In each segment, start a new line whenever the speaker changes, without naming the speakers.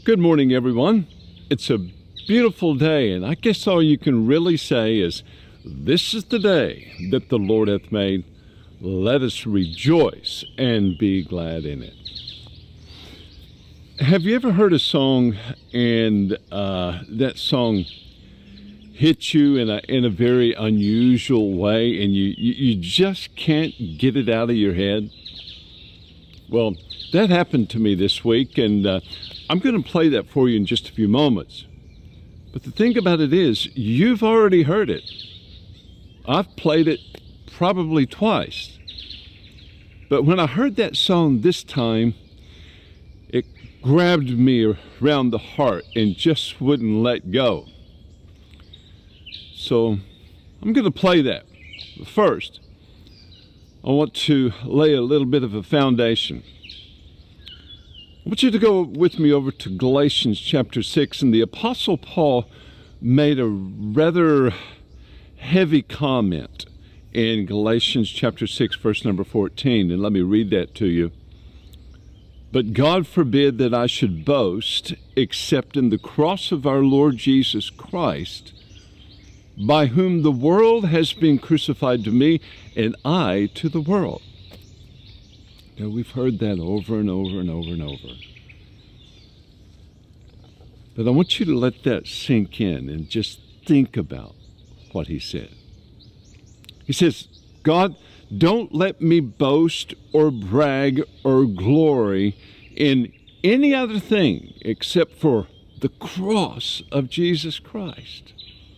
Good morning, everyone. It's a beautiful day, and I guess all you can really say is, this is the day that the Lord hath made. Let us rejoice and be glad in it. Have you ever heard a song and that song hits you in a very unusual way, and you just can't get it out of your head? Well, that happened to me this week, and I'm going to play that for you in just a few moments. But the thing about it is, you've already heard it. I've played it probably twice. But when I heard that song this time, it grabbed me around the heart and just wouldn't let go. So I'm going to play that. But first, I want to lay a little bit of a foundation. I want you to go with me over to Galatians chapter 6, and the Apostle Paul made a rather heavy comment in Galatians chapter 6, verse number 14, and let me read that to you. But God forbid that I should boast except in the cross of our Lord Jesus Christ, by whom the world has been crucified to me, and I to the world. Now, we've heard that over and over and over and over. But I want you to let that sink in and just think about what he said. He says, God, don't let me boast or brag or glory in any other thing except for the cross of Jesus Christ.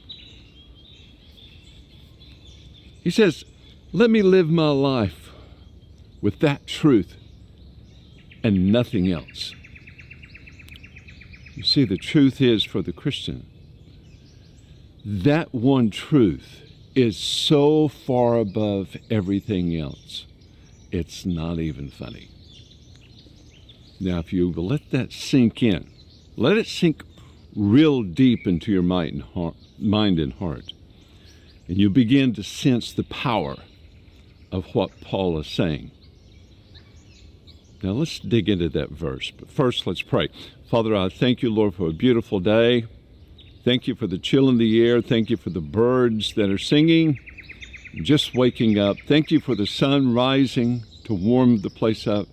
He says, let me live my life with that truth and nothing else. You see, the truth is, for the Christian, that one truth is so far above everything else, it's not even funny. Now, if you will let that sink in, let it sink real deep into your mind and heart, and you begin to sense the power of what Paul is saying. Now, let's dig into that verse. But first, let's pray. Father, I thank you, Lord, for a beautiful day. Thank you for the chill in the air. Thank you for the birds that are singing, just waking up. Thank you for the sun rising to warm the place up.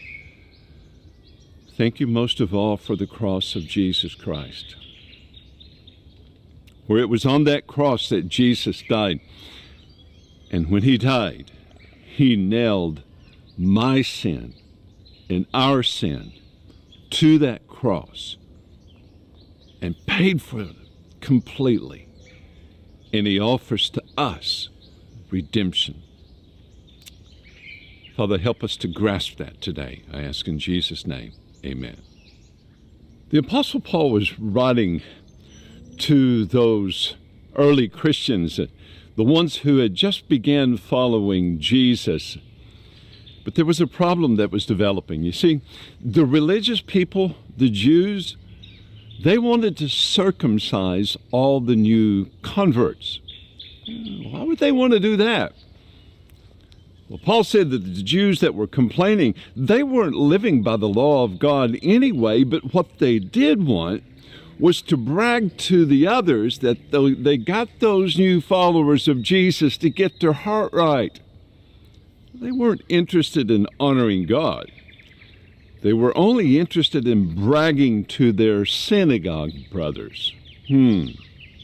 Thank you most of all for the cross of Jesus Christ, where it was on that cross that Jesus died. And when he died, he nailed my sin and our sin to that cross and paid for it completely. And he offers to us redemption. Father, help us to grasp that today. I ask in Jesus' name, amen. The Apostle Paul was writing to those early Christians, the ones who had just began following Jesus. But there was a problem that was developing. You see, the religious people, the Jews, they wanted to circumcise all the new converts. Why would they want to do that? Well, Paul said that the Jews that were complaining, they weren't living by the law of God anyway, but what they did want was to brag to the others that they got those new followers of Jesus to get their heart right. They weren't interested in honoring God. They were only interested in bragging to their synagogue brothers. Then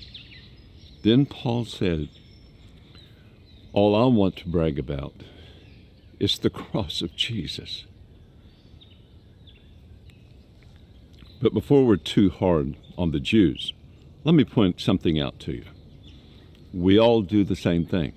Paul said, all I want to brag about is the cross of Jesus. But before we're too hard on the Jews, let me point something out to you. We all do the same thing.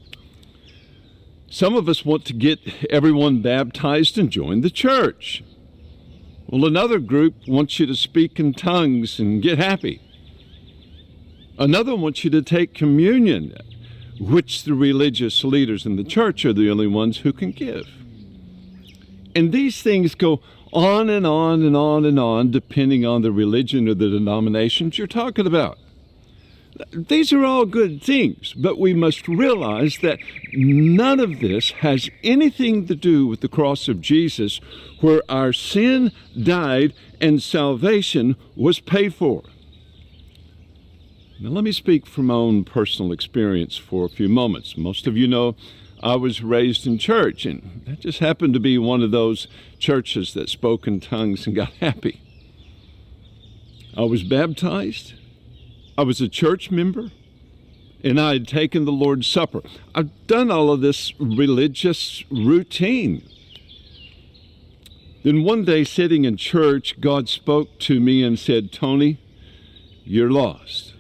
Some of us want to get everyone baptized and join the church. Well, another group wants you to speak in tongues and get happy. Another wants you to take communion, which the religious leaders in the church are the only ones who can give. And these things go on and on and on and on, depending on the religion or the denominations you're talking about. These are all good things, but we must realize that none of this has anything to do with the cross of Jesus, where our sin died and salvation was paid for. Now, let me speak from my own personal experience for a few moments. Most of you know I was raised in church, and that just happened to be one of those churches that spoke in tongues and got happy. I was baptized. I was a church member, and I had taken the Lord's Supper. I've done all of this religious routine. Then one day, sitting in church, God spoke to me and said, "Tony, you're lost."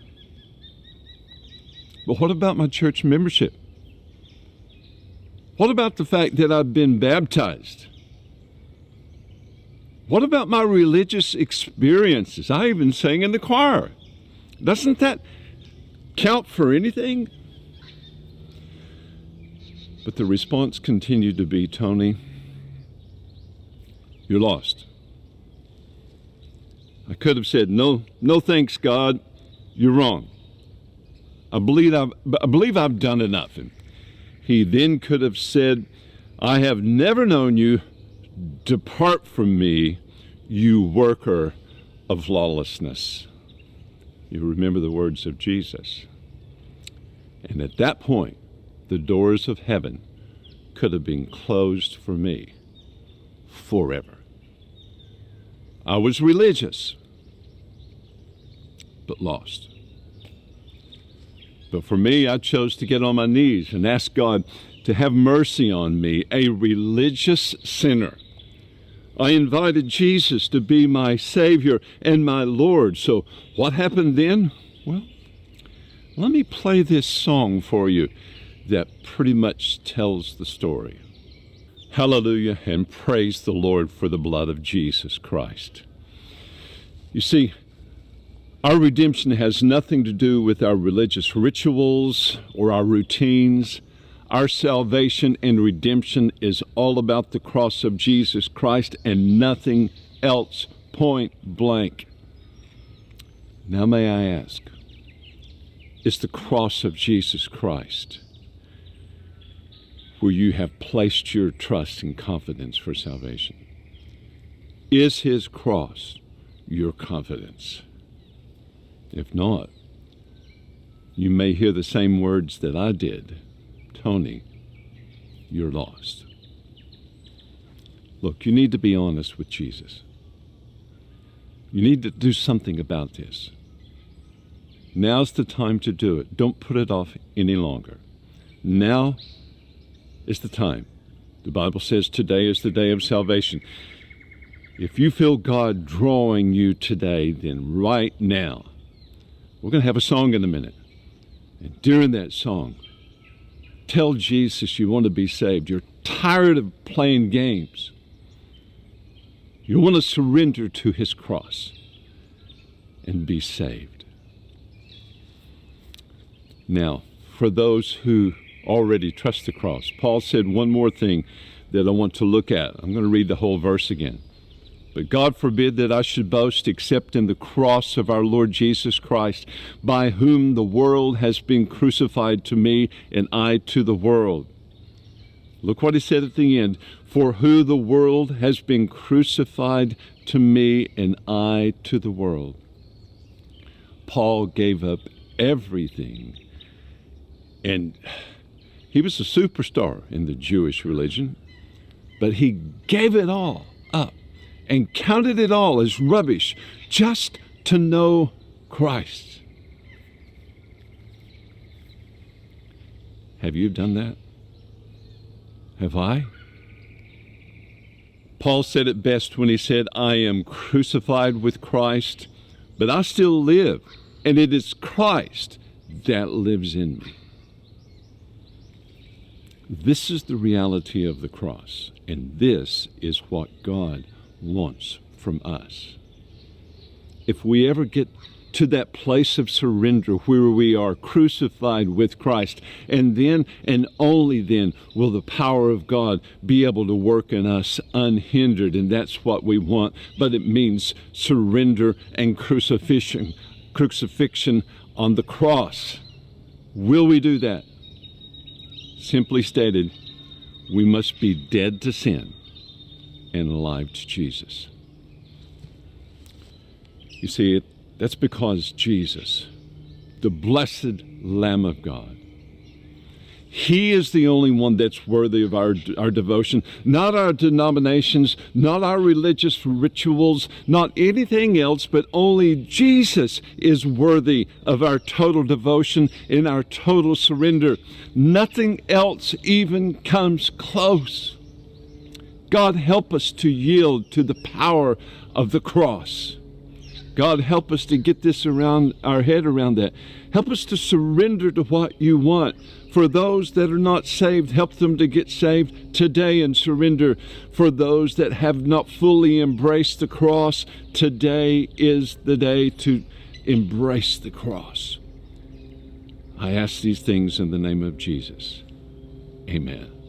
But what about my church membership? What about the fact that I've been baptized? What about my religious experiences? I even sang in the choir. Doesn't that count for anything? But the response continued to be, "Tony, you're lost." I could have said, no thanks, God, you're wrong. I believe I've done enough. And he then could have said, "I have never known you. Depart from me, you worker of lawlessness." You remember the words of Jesus. And at that point, the doors of heaven could have been closed for me forever. I was religious, but lost. But for me, I chose to get on my knees and ask God to have mercy on me, a religious sinner. I invited Jesus to be my Savior and my Lord. So what happened then? Well, let me play this song for you that pretty much tells the story. Hallelujah, and praise the Lord for the blood of Jesus Christ. You see, our redemption has nothing to do with our religious rituals or our routines. Our salvation and redemption is all about the cross of Jesus Christ and nothing else, point blank. Now may I ask, is the cross of Jesus Christ where you have placed your trust and confidence for salvation? Is his cross your confidence? If not, you may hear the same words that I did. "Tony, you're lost." Look, you need to be honest with Jesus. You need to do something about this. Now's the time to do it. Don't put it off any longer. Now is the time. The Bible says today is the day of salvation. If you feel God drawing you today, then right now, we're going to have a song in a minute. And during that song, tell Jesus you want to be saved. You're tired of playing games. You want to surrender to his cross and be saved. Now, for those who already trust the cross, Paul said one more thing that I want to look at. I'm going to read the whole verse again. "But God forbid that I should boast except in the cross of our Lord Jesus Christ, by whom the world has been crucified to me, and I to the world." Look what he said at the end. "For who the world has been crucified to me, and I to the world." Paul gave up everything, and he was a superstar in the Jewish religion, but he gave it all up and counted it all as rubbish just to know Christ. Have you done that? Have I? Paul said it best when he said, "I am crucified with Christ, but I still live, and it is Christ that lives in me." This is the reality of the cross, and this is what God wants from us. If we ever get to that place of surrender where we are crucified with Christ, and then and only then will the power of God be able to work in us unhindered, and that's what we want. But it means surrender and crucifixion on the cross. Will we do that? Simply stated, we must be dead to sin and alive to Jesus. You see, that's because Jesus, the blessed Lamb of God, He is the only one that's worthy of our devotion, not our denominations, not our religious rituals, not anything else, but only Jesus is worthy of our total devotion and our total surrender. Nothing else even comes close. God, help us to yield to the power of the cross. God, help us to get this around our head around that. Help us to surrender to what you want. For those that are not saved, help them to get saved today and surrender. For those that have not fully embraced the cross, today is the day to embrace the cross. I ask these things in the name of Jesus. Amen.